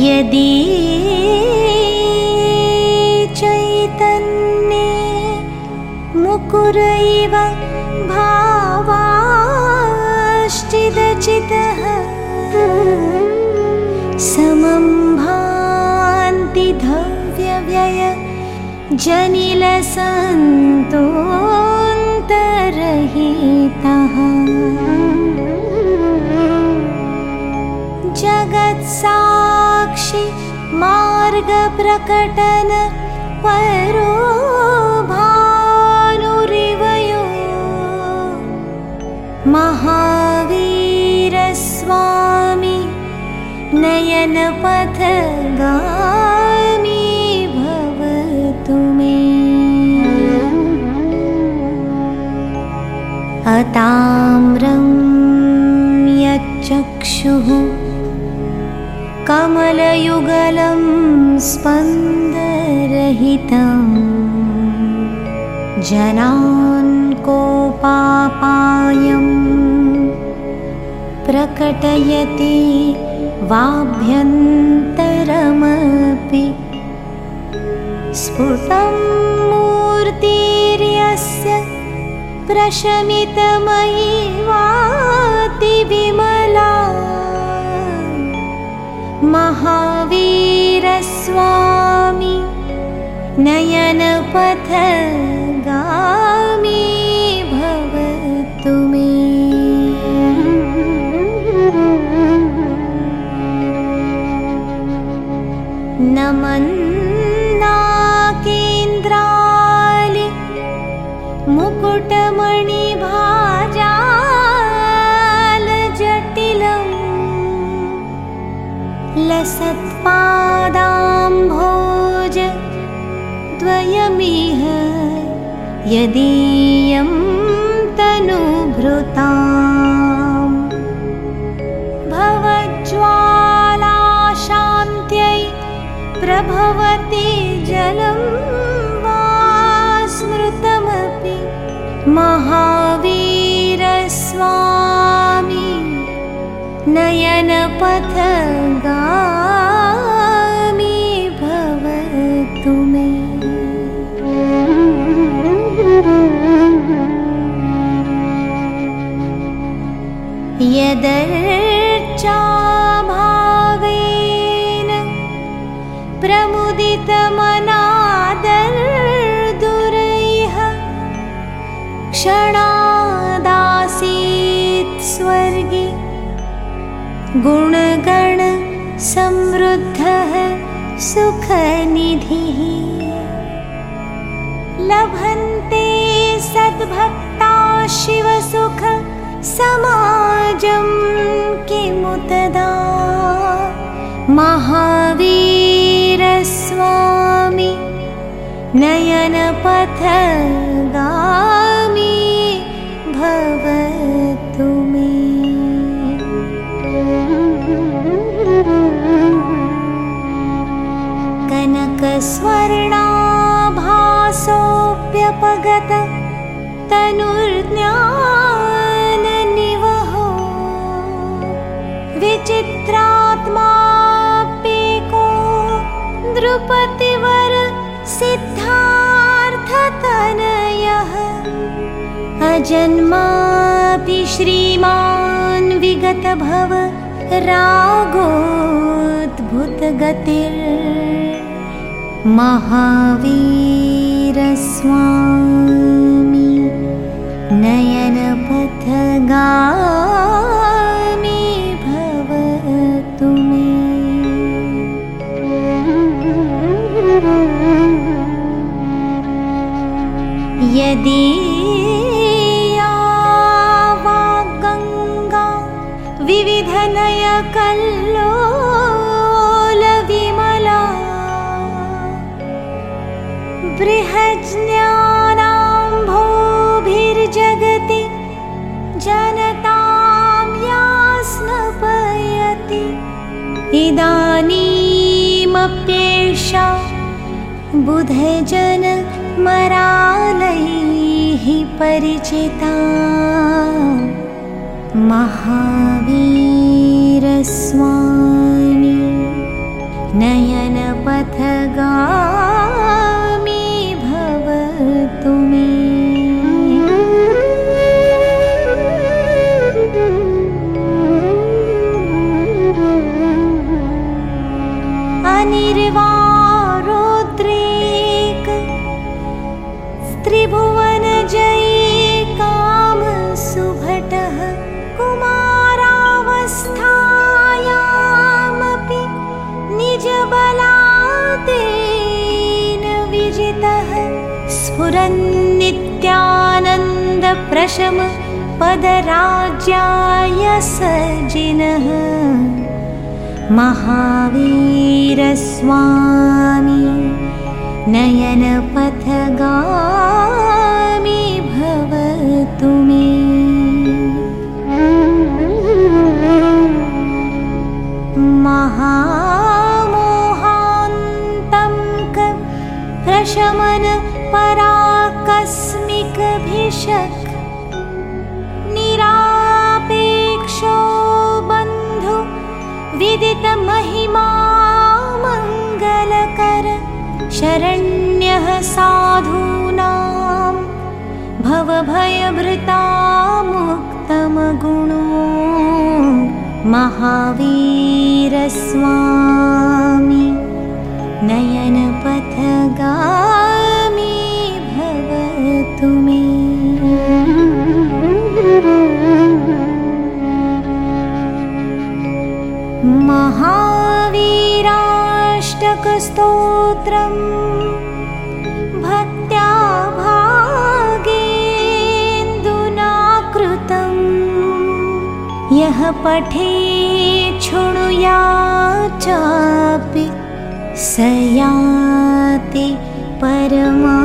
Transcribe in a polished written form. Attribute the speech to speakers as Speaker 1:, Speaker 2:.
Speaker 1: यदि चैतन्ये मुकुरैव भावाश्चिदचितः समं भान्ति धव्यव्यय जनिलसन्तोऽन्तरहितः जगत्साक्षि मार्गप्रकटन परो भानुरिवयो महावीरस्वामी नयनपथगामी भवतु मे। अताम्रं यच्चक्षुः कमलयुगलं स्पन्दरहितं जनान् कोपापायं प्रकटयति वाभ्यन्तरमपि स्फुटं मूर्तिर्यस्य प्रशमितमयी वातिविमला महावीरस्वामी नयनपथगामी भवतु मे। नमन्नाकेन्द्रालि मुकुटमणिभाजालजटिलं लसत्पादाम्भोज द्वयमिह यदीयं तनुभृताम् भवज्ज्वालाशान्त्यै प्रभवति जलं वा स्मृतमपि महावीरस्वामी नयनपथगामी भवतु मे। यदर्चाभावेन प्रमुदितमनादर्दुरैः क्षणादासीत् स्वर्गे गुणगण समृद्धः सुखनिधिः लभन्ते सद्भक्ता शिवसुख समाजं किमुतदा महावीरस्वामी नयनपथगामी भवतु मे। कनकस्वर्णाभासोऽप्यपगत तनुर्ज्ञाननिवहो विचित्रात्माप्येको नृपतिवर सिद्धार्थतनयः अजन्मापि श्रीमान् विगतभव रागोद्भुतगतिर् महावीरस्वामी नयनपथगामी भवतु मे। यदि वाग्गङ्गा विविधनयकल्लोलविमला बृहज्ज्ञानाम्भोभिर्जगति जनतां या स्नपयति इदानीमप्येषा बुधजनमरालैः परिचिता महावीरस्वामी नयनपथगामी भवतु मे। अनिर्वारोद्रेक त्रिभुवनजयी कामसुभटः कुमारावस्थायामपि निजबलादेन विजितः स्फुरन्नित्यानन्दप्रशम पदराज्याय सजिनः महावीरस्वामी नयनपथगामी भवतु मे। महामोहान्तंक प्रशमन पराकस्मिक भिषक् निरापेक्षो बन्धु विदित महिमा मंगलकर शरण्यः साधूनां भवभयभृता मुक्तमगुणो महावीरस्वामी नयनपथगामी भवतु मे। महावीराष्टकस्तोत्रम् भक्त्या भागेन्दुना कृतम् यः पठेत् शृणुयात् चापि स याति परमा